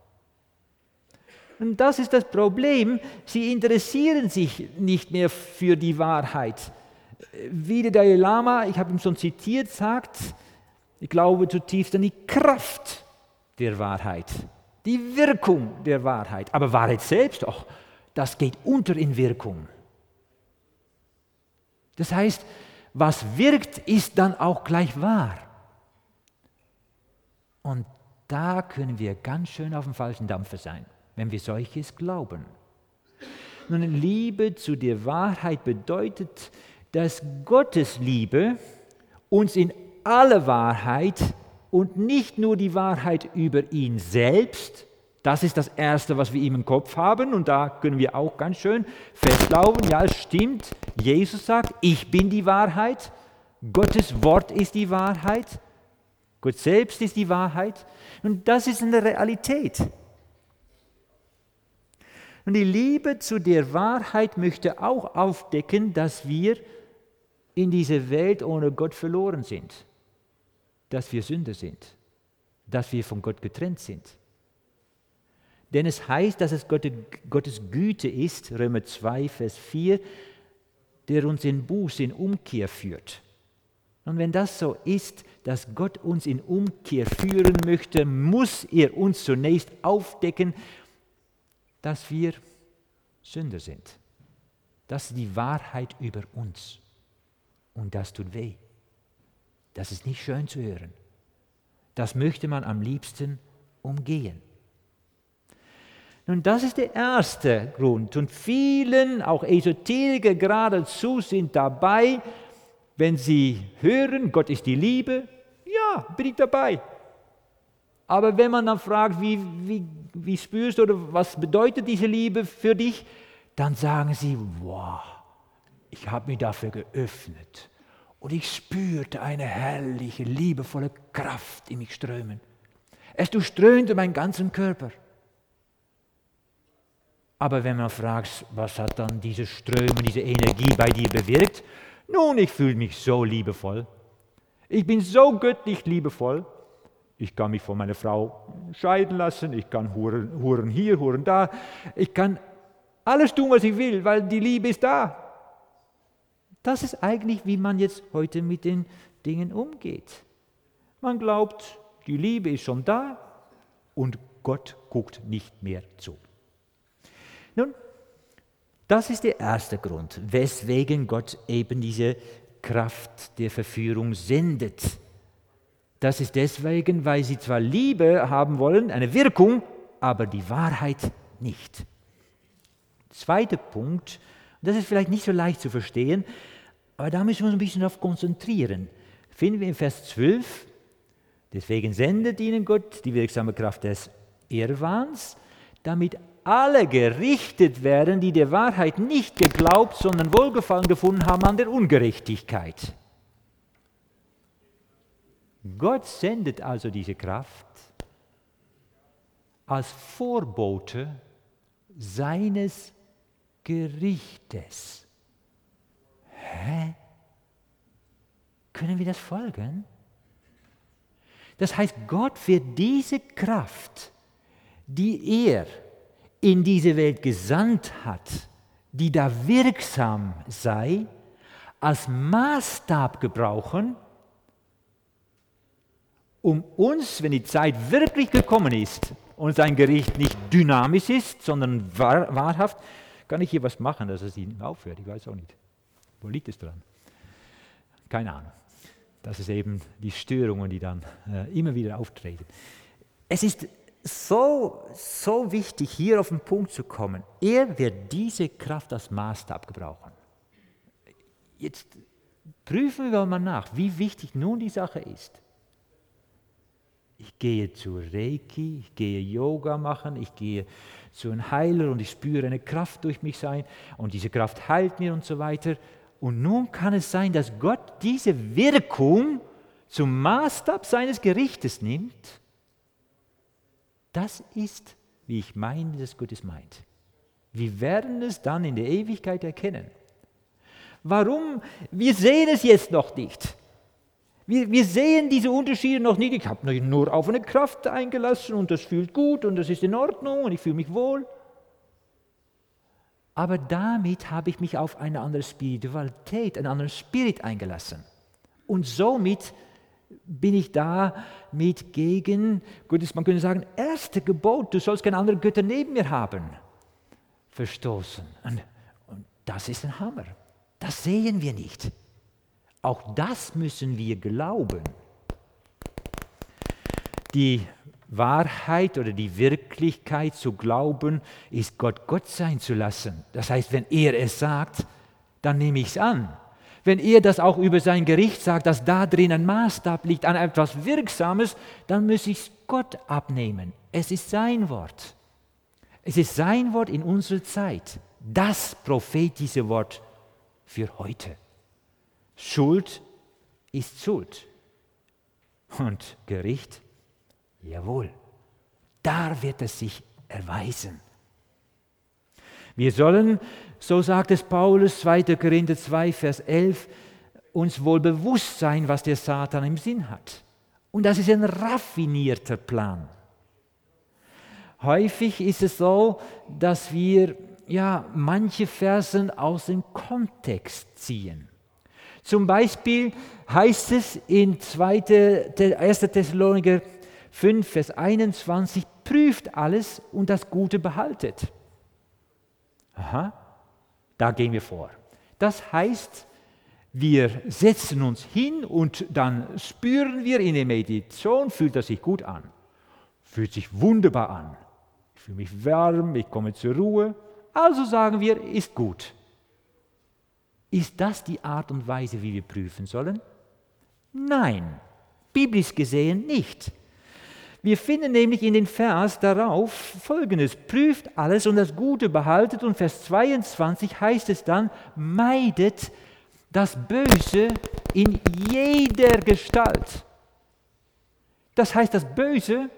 Und das ist das Problem, sie interessieren sich nicht mehr für die Wahrheit. Wie der Dalai Lama, ich habe ihn schon zitiert, sagt, ich glaube zutiefst an die Kraft der Wahrheit, die Wirkung der Wahrheit. Aber Wahrheit selbst, auch, das geht unter in Wirkung. Das heißt, was wirkt, ist dann auch gleich wahr. Und da können wir ganz schön auf dem falschen Dampfer sein, wenn wir solches glauben. Nun, Liebe zu der Wahrheit bedeutet, dass Gottes Liebe uns in alle Wahrheit und nicht nur die Wahrheit über ihn selbst, das ist das Erste, was wir ihm im Kopf haben, und da können wir auch ganz schön festlaufen, ja, es stimmt, Jesus sagt, ich bin die Wahrheit, Gottes Wort ist die Wahrheit, Gott selbst ist die Wahrheit, und das ist eine Realität. Und die Liebe zu der Wahrheit möchte auch aufdecken, dass wir in dieser Welt ohne Gott verloren sind, dass wir Sünder sind, dass wir von Gott getrennt sind. Denn es heißt, dass es Gottes Güte ist, Römer zwei, Vers vier, der uns in Buße, in Umkehr führt. Und wenn das so ist, dass Gott uns in Umkehr führen möchte, muss er uns zunächst aufdecken, dass wir Sünder sind. Das ist die Wahrheit über uns. Und das tut weh. Das ist nicht schön zu hören. Das möchte man am liebsten umgehen. Nun, das ist der erste Grund. Und vielen, auch Esoteriker geradezu, sind dabei, wenn sie hören, Gott ist die Liebe, ja, bin ich dabei. Aber wenn man dann fragt, wie, wie, wie spürst du oder was bedeutet diese Liebe für dich, dann sagen sie, wow, ich habe mich dafür geöffnet und ich spürte eine herrliche, liebevolle Kraft in mich strömen. Es durchströmte meinen ganzen Körper. Aber wenn man fragt, was hat dann diese Ströme, diese Energie bei dir bewirkt? Nun, ich fühle mich so liebevoll. Ich bin so göttlich liebevoll. Ich kann mich von meiner Frau scheiden lassen, ich kann huren, huren hier, huren da. Ich kann alles tun, was ich will, weil die Liebe ist da. Das ist eigentlich, wie man jetzt heute mit den Dingen umgeht. Man glaubt, die Liebe ist schon da und Gott guckt nicht mehr zu. Nun, das ist der erste Grund, weswegen Gott eben diese Kraft der Verführung sendet. Das ist deswegen, weil sie zwar Liebe haben wollen, eine Wirkung, aber die Wahrheit nicht. Zweiter Punkt, das ist vielleicht nicht so leicht zu verstehen, aber da müssen wir uns ein bisschen darauf konzentrieren. Finden wir in Vers zwölf, deswegen sendet ihnen Gott die wirksame Kraft des Irrwahns, damit alle gerichtet werden, die der Wahrheit nicht geglaubt, sondern Wohlgefallen gefunden haben an der Ungerechtigkeit. Gott sendet also diese Kraft als Vorbote seines Gerichtes. Hä? Können wir das folgen? Das heißt, Gott wird diese Kraft, die er in diese Welt gesandt hat, die da wirksam sei, als Maßstab gebrauchen, um uns, wenn die Zeit wirklich gekommen ist und sein Gericht nicht dynamisch ist, sondern wahr, wahrhaft, kann ich hier was machen, dass es ihnen aufhört? Ich weiß auch nicht. Wo liegt es dran? Keine Ahnung. Das ist eben die Störungen, die dann äh, immer wieder auftreten. Es ist so, so wichtig, hier auf den Punkt zu kommen. Er wird diese Kraft als Maßstab gebrauchen. Jetzt prüfen wir mal nach, wie wichtig nun die Sache ist. Ich gehe zu Reiki, ich gehe Yoga machen, ich gehe zu einem Heiler und ich spüre eine Kraft durch mich sein und diese Kraft heilt mir und so weiter. Und nun kann es sein, dass Gott diese Wirkung zum Maßstab seines Gerichtes nimmt. Das ist, wie ich meine, dass Gott es meint. Wir werden es dann in der Ewigkeit erkennen. Warum? Wir sehen es jetzt noch nicht. Wir, wir sehen diese Unterschiede noch nicht. Ich habe mich nur auf eine Kraft eingelassen und das fühlt gut und das ist in Ordnung und ich fühle mich wohl. Aber damit habe ich mich auf eine andere Spiritualität, einen anderen Spirit eingelassen. Und somit bin ich da mit gegen, Gottes, man könnte sagen, erste Gebot, du sollst keine anderen Götter neben mir haben, verstoßen. Und, und das ist ein Hammer. Das sehen wir nicht. Auch das müssen wir glauben. Die Wahrheit oder die Wirklichkeit zu glauben, ist Gott Gott sein zu lassen. Das heißt, wenn er es sagt, dann nehme ich es an. Wenn er das auch über sein Gericht sagt, dass da drin ein Maßstab liegt an etwas Wirksames, dann muss ich es Gott abnehmen. Es ist sein Wort. Es ist sein Wort in unserer Zeit. Das prophetische Wort für heute. Schuld ist Schuld. Und Gericht, jawohl, da wird es sich erweisen. Wir sollen, so sagt es Paulus, zweiter Korinther zwei, Vers elf, uns wohl bewusst sein, was der Satan im Sinn hat. Und das ist ein raffinierter Plan. Häufig ist es so, dass wir ja, manche Versen aus dem Kontext ziehen. Zum Beispiel heißt es in erster Thessaloniker fünf, Vers einundzwanzig, prüft alles und das Gute behaltet. Aha, da gehen wir vor. Das heißt, wir setzen uns hin und dann spüren wir in der Meditation, fühlt das sich gut an, fühlt sich wunderbar an. Ich fühle mich warm, ich komme zur Ruhe, also sagen wir, ist gut. Ist das die Art und Weise, wie wir prüfen sollen? Nein, biblisch gesehen nicht. Wir finden nämlich in den Vers darauf Folgendes: Prüft alles und das Gute behaltet, und Vers zweiundzwanzig heißt es dann, meidet das Böse in jeder Gestalt. Das heißt, das Böse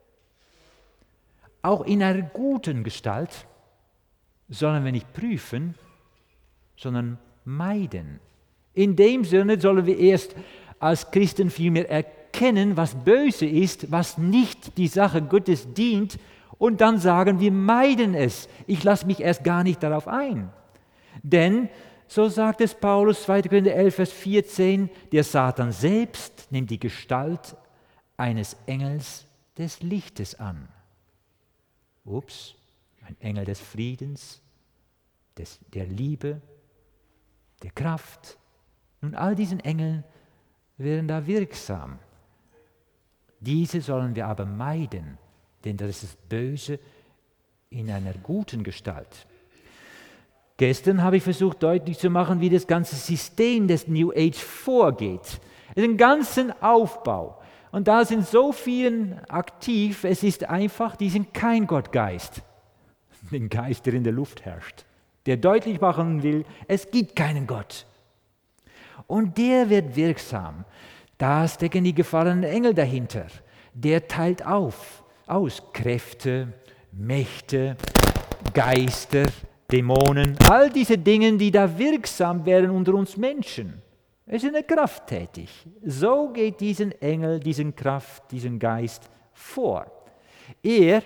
auch in einer guten Gestalt sollen wir nicht prüfen, sondern meiden. In dem Sinne sollen wir erst als Christen vielmehr erkennen, was böse ist, was nicht die Sache Gottes dient, und dann sagen, wir meiden es. Ich lasse mich erst gar nicht darauf ein. Denn, so sagt es Paulus, zweiter Korinther elf, Vers vierzehn, der Satan selbst nimmt die Gestalt eines Engels des Lichtes an. Ups, ein Engel des Friedens, des, der Liebe, der Kraft. Nun, all diesen Engeln wären da wirksam. Diese sollen wir aber meiden, denn das ist das Böse in einer guten Gestalt. Gestern habe ich versucht deutlich zu machen, wie das ganze System des New Age vorgeht. Es ist ein ganzer Aufbau. Und da sind so viele aktiv, es ist einfach, die sind kein Gottgeist. Den Geist, der in der Luft herrscht, der deutlich machen will, es gibt keinen Gott. Und der wird wirksam. Da stecken die gefallenen Engel dahinter. Der teilt auf, aus Kräfte, Mächte, Geister, Dämonen, all diese Dinge, die da wirksam werden unter uns Menschen. Es ist eine Kraft tätig. So geht diesen Engel, diesen Kraft, diesen Geist vor. Er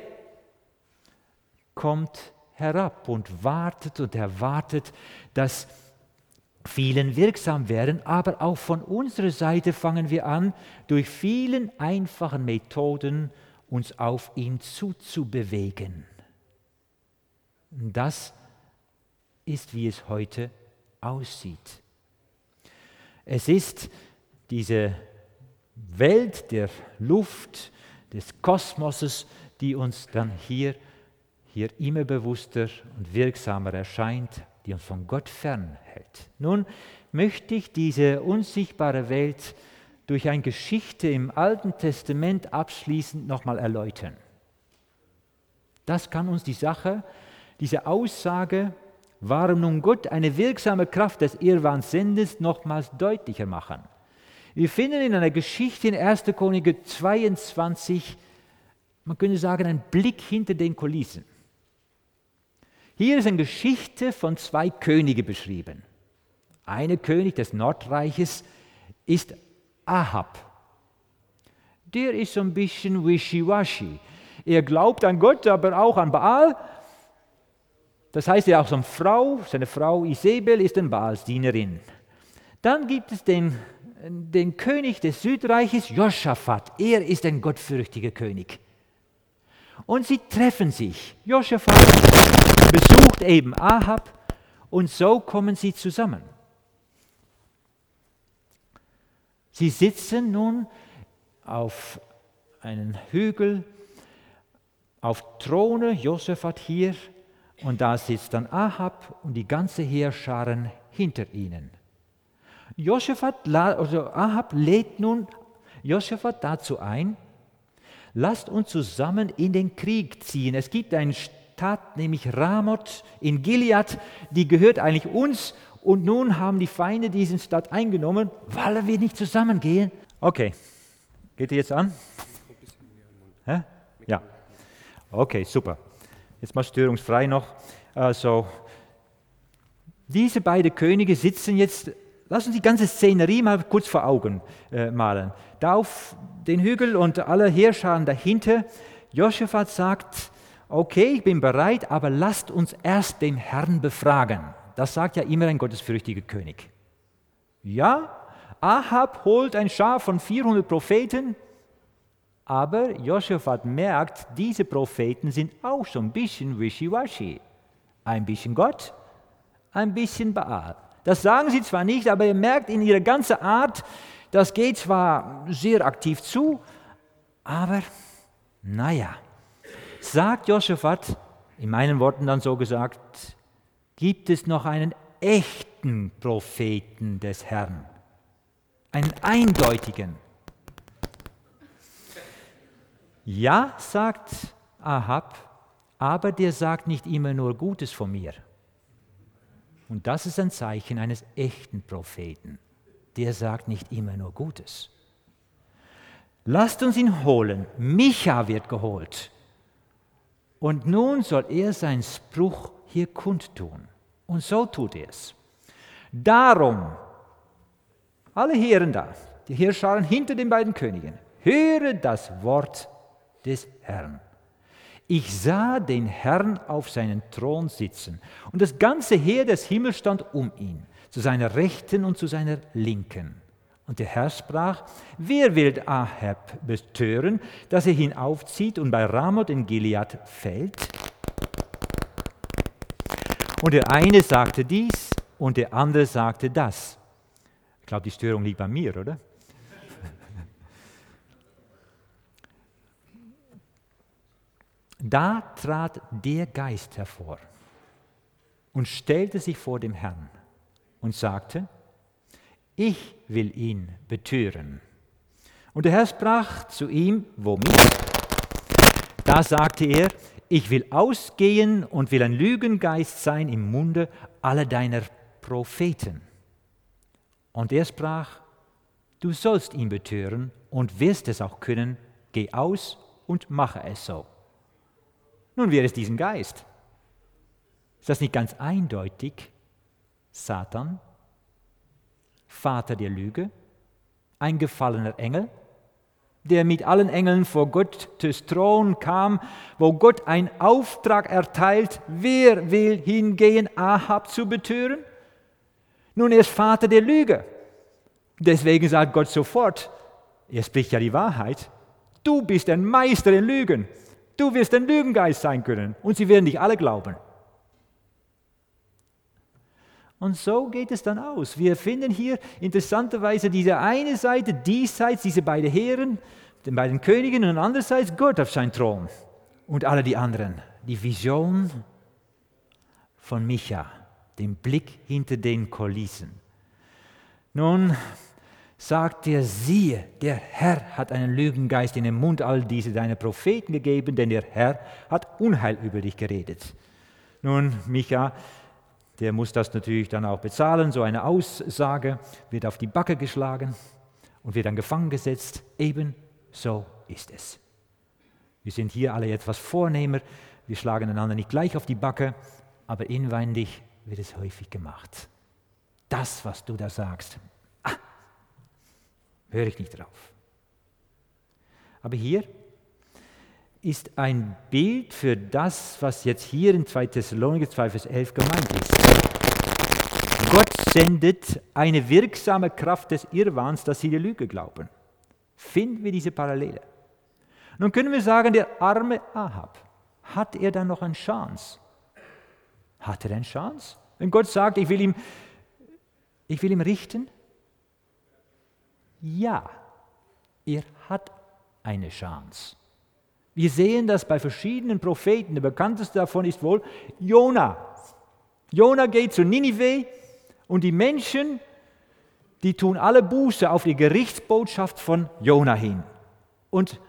kommt herab und wartet und erwartet, dass vielen wirksam werden, aber auch von unserer Seite fangen wir an, durch vielen einfachen Methoden uns auf ihn zuzubewegen. Das ist, wie es heute aussieht. Es ist diese Welt der Luft, des Kosmoses, die uns dann hier, hier immer bewusster und wirksamer erscheint, die uns von Gott fernhält. Nun möchte ich diese unsichtbare Welt durch eine Geschichte im Alten Testament abschließend nochmal erläutern. Das kann uns die Sache, diese Aussage, warum nun Gott eine wirksame Kraft des Irrwahns sendet, nochmals deutlicher machen. Wir finden in einer Geschichte in erster Könige zweiundzwanzig, man könnte sagen, einen Blick hinter den Kulissen. Hier ist eine Geschichte von zwei Königen beschrieben. Einer König des Nordreiches ist Ahab. Der ist so ein bisschen wischiwaschi. Er glaubt an Gott, aber auch an Baal. Das heißt, er hat auch so eine Frau, seine Frau Isabel ist eine Baalsdienerin. Dann gibt es den, den König des Südreiches, Josaphat. Er ist ein gottfürchtiger König. Und sie treffen sich. Josaphat besucht eben Ahab und so kommen sie zusammen. Sie sitzen nun auf einem Hügel, auf Throne, Josaphat hier, und da sitzt dann Ahab und die ganze Heerscharen hinter ihnen. Josaphat, also Ahab lädt nun Josaphat dazu ein, lasst uns zusammen in den Krieg ziehen. Es gibt eine Stadt, nämlich Ramoth in Gilead, die gehört eigentlich uns. Und nun haben die Feinde diese Stadt eingenommen, weil wir nicht zusammengehen. Okay, geht ihr jetzt an? Hä? Ja. Okay, super. Jetzt mal störungsfrei noch. Also, diese beiden Könige sitzen jetzt, lass uns die ganze Szenerie mal kurz vor Augen äh, malen. Da auf den Hügel und alle Heerscharen dahinter. Josaphat sagt, okay, ich bin bereit, aber lasst uns erst den Herrn befragen. Das sagt ja immer ein gottesfürchtiger König. Ja, Ahab holt ein Schar von vierhundert Propheten, aber Josaphat merkt, diese Propheten sind auch so ein bisschen wischiwaschi. Ein bisschen Gott, ein bisschen Baal. Das sagen sie zwar nicht, aber ihr merkt in ihrer ganzen Art, das geht zwar sehr aktiv zu, aber naja, sagt Josaphat, in meinen Worten dann so gesagt, gibt es noch einen echten Propheten des Herrn, einen eindeutigen. Ja, sagt Ahab, aber der sagt nicht immer nur Gutes von mir. Und das ist ein Zeichen eines echten Propheten. Der sagt nicht immer nur Gutes. Lasst uns ihn holen. Micha wird geholt. Und nun soll er seinen Spruch hier kundtun. Und so tut er es. Darum, alle Heeren da, die Heerscharen hinter den beiden Königen, höre das Wort des Herrn. Ich sah den Herrn auf seinen Thron sitzen, und das ganze Heer des Himmels stand um ihn, zu seiner Rechten und zu seiner Linken. Und der Herr sprach, wer will Ahab betören, dass er hinaufzieht und bei Ramoth in Gilead fällt? Und der eine sagte dies und der andere sagte das. Ich glaube, die Störung liegt bei mir, oder? Da trat der Geist hervor und stellte sich vor dem Herrn und sagte, ich will ihn betören. Und der Herr sprach zu ihm, womit? Da sagte er, ich will ausgehen und will ein Lügengeist sein im Munde aller deiner Propheten. Und er sprach, du sollst ihn betören und wirst es auch können, geh aus und mache es so. Nun, wer ist diesen Geist? Ist das nicht ganz eindeutig? Satan, Vater der Lüge, ein gefallener Engel, der mit allen Engeln vor Gottes Thron kam, wo Gott einen Auftrag erteilt, wer will hingehen, Ahab zu betören? Nun, er ist Vater der Lüge. Deswegen sagt Gott sofort, er spricht ja die Wahrheit, du bist ein Meister in Lügen, du wirst ein Lügengeist sein können und sie werden dich alle glauben. Und so geht es dann aus. Wir finden hier interessanterweise diese eine Seite, diesseits, diese beiden Heeren, bei den Königen und andererseits Gott auf seinem Thron und alle die anderen. Die Vision von Micha, den Blick hinter den Kulissen. Nun sagt er, siehe, der Herr hat einen Lügengeist in den Mund all diese deine Propheten gegeben, denn der Herr hat Unheil über dich geredet. Nun, Micha, der muss das natürlich dann auch bezahlen, so eine Aussage, wird auf die Backe geschlagen und wird dann gefangen gesetzt. Eben so ist es. Wir sind hier alle etwas vornehmer, wir schlagen einander nicht gleich auf die Backe, aber inwendig wird es häufig gemacht. Das, was du da sagst, ah, höre ich nicht drauf. Aber hier ist ein Bild für das, was jetzt hier in zweiter Thessalonicher zwei Vers elf gemeint ist. Gott sendet eine wirksame Kraft des Irrwahns, dass sie der Lüge glauben. Finden wir diese Parallele? Nun können wir sagen, der arme Ahab, hat er dann noch eine Chance? Hat er eine Chance? Wenn Gott sagt, ich will ihm, ich will ihm richten? Ja, er hat eine Chance. Wir sehen das bei verschiedenen Propheten. Der bekannteste davon ist wohl Jona. Jona geht zu Ninive und die Menschen, die tun alle Buße auf die Gerichtsbotschaft von Jona hin. Und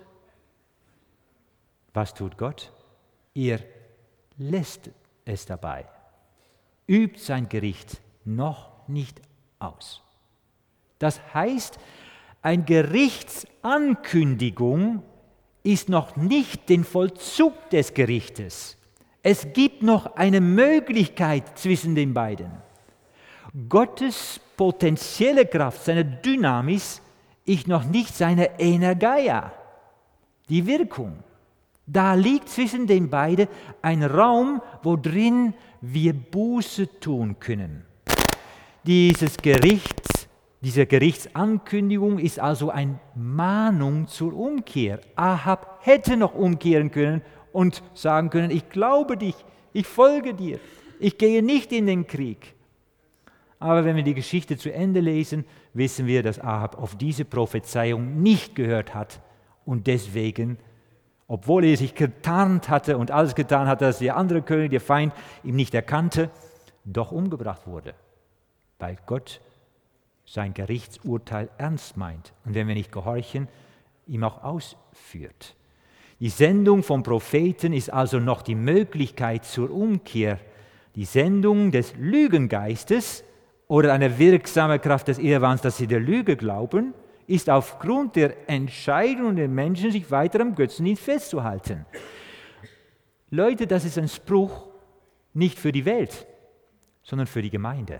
was tut Gott? Er lässt es dabei, übt sein Gericht noch nicht aus. Das heißt, eine Gerichtsankündigung ist noch nicht den Vollzug des Gerichtes. Es gibt noch eine Möglichkeit zwischen den beiden. Gottes potenzielle Kraft, seine Dynamis, ist noch nicht seine Energeia, die Wirkung. Da liegt zwischen den beiden ein Raum, wo drin wir Buße tun können. Dieses Gericht Diese Gerichtsankündigung ist also eine Mahnung zur Umkehr. Ahab hätte noch umkehren können und sagen können, ich glaube dich, ich folge dir, ich gehe nicht in den Krieg. Aber wenn wir die Geschichte zu Ende lesen, wissen wir, dass Ahab auf diese Prophezeiung nicht gehört hat und deswegen, obwohl er sich getarnt hatte und alles getan hatte, dass der andere König, der Feind, ihn nicht erkannte, doch umgebracht wurde, weil Gott sein Gerichtsurteil ernst meint und wenn wir nicht gehorchen, ihm auch ausführt. Die Sendung vom Propheten ist also noch die Möglichkeit zur Umkehr. Die Sendung des Lügengeistes oder eine wirksame Kraft des Irrwahns, dass sie der Lüge glauben, ist aufgrund der Entscheidung der Menschen, sich weiter am Götzendienst festzuhalten. Leute, das ist ein Spruch nicht für die Welt, sondern für die Gemeinde.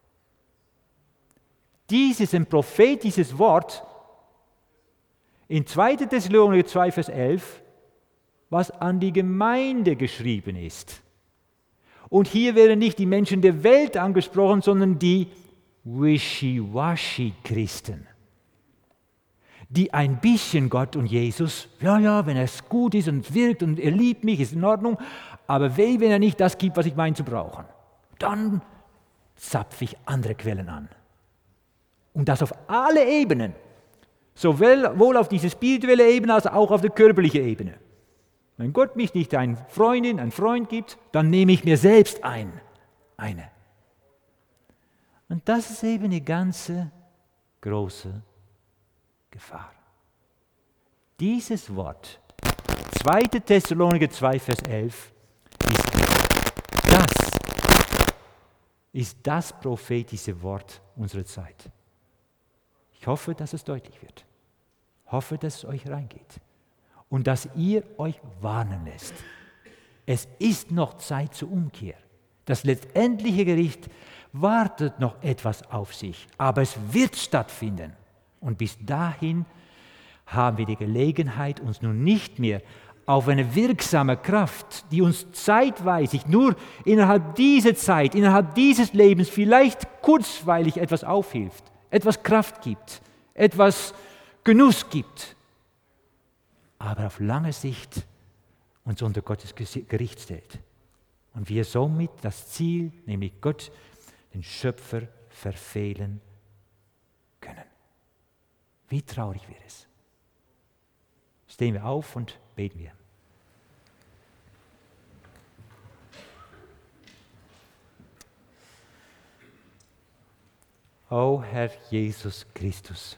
Dies ist ein prophetisches Wort in zweiter Thessalonicher zwei Vers elf, was an die Gemeinde geschrieben ist. Und hier werden nicht die Menschen der Welt angesprochen, sondern die Wischiwaschi-Christen, die ein bisschen Gott und Jesus, ja, ja, wenn es gut ist und wirkt und er liebt mich, ist in Ordnung, aber weh, wenn er nicht das gibt, was ich meine zu brauchen. Dann zapfe ich andere Quellen an. Und das auf alle Ebenen, sowohl auf diese spirituelle Ebene als auch auf der körperlichen Ebene. Wenn Gott mich nicht eine Freundin, einen Freund gibt, dann nehme ich mir selbst ein, eine. Und das ist eben eine ganze große Gefahr. Dieses Wort, zweiter Thessalonicher zwei Vers elf, ist das, ist das prophetische Wort unserer Zeit. Ich hoffe, dass es deutlich wird. Ich hoffe, dass es euch reingeht. Und dass ihr euch warnen lässt. Es ist noch Zeit zur Umkehr. Das letztendliche Gericht wartet noch etwas auf sich, aber es wird stattfinden. Und bis dahin haben wir die Gelegenheit, uns nun nicht mehr auf eine wirksame Kraft, die uns zeitweise, nur innerhalb dieser Zeit, innerhalb dieses Lebens vielleicht kurzweilig etwas aufhilft, etwas Kraft gibt, etwas Genuss gibt, aber auf lange Sicht uns unter Gottes Gericht stellt. Und wir somit das Ziel, nämlich Gott, den Schöpfer, verfehlen können. Wie traurig wäre es. stehen wir auf und beten wir. O Herr Jesus Christus,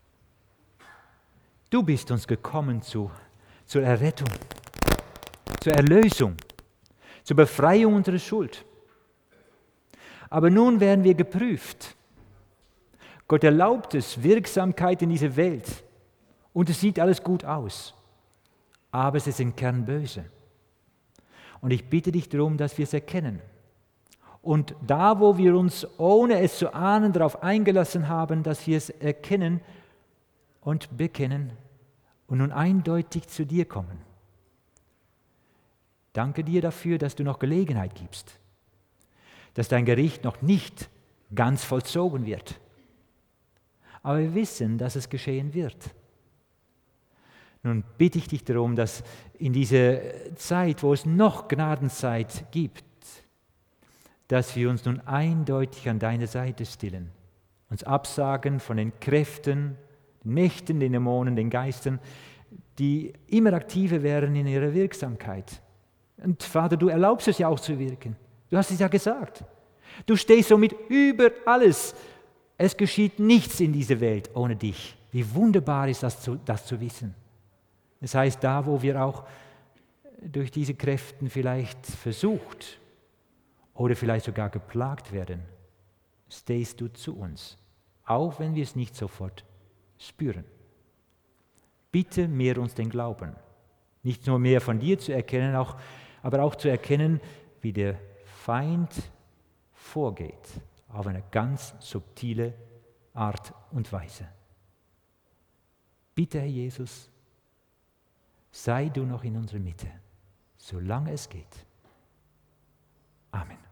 du bist uns gekommen zu, zur Errettung, zur Erlösung, zur Befreiung unserer Schuld. Aber nun werden wir geprüft. Gott erlaubt es, Wirksamkeit in dieser Welt. Und es sieht alles gut aus. Aber es ist im Kern böse. Und ich bitte dich darum, dass wir es erkennen. Und da, wo wir uns, ohne es zu ahnen, darauf eingelassen haben, dass wir es erkennen und bekennen und nun eindeutig zu dir kommen. Danke dir dafür, dass du noch Gelegenheit gibst, dass dein Gericht noch nicht ganz vollzogen wird. Aber wir wissen, dass es geschehen wird. Nun bitte ich dich darum, dass in dieser Zeit, wo es noch Gnadenzeit gibt, dass wir uns nun eindeutig an deine Seite stellen, uns absagen von den Kräften, den Mächten, den Dämonen, den Geistern, die immer aktiver werden in ihrer Wirksamkeit. Und Vater, du erlaubst es ja auch zu wirken. Du hast es ja gesagt. Du stehst somit über alles. Es geschieht nichts in dieser Welt ohne dich. Wie wunderbar ist das zu, das zu wissen. Das heißt, da, wo wir auch durch diese Kräfte vielleicht versucht oder vielleicht sogar geplagt werden, stehst du zu uns, auch wenn wir es nicht sofort spüren. Bitte mehr uns den Glauben, nicht nur mehr von dir zu erkennen, auch, aber auch zu erkennen, wie der Feind vorgeht, auf eine ganz subtile Art und Weise. Bitte, Herr Jesus, sei du noch in unserer Mitte, solange es geht. Amen.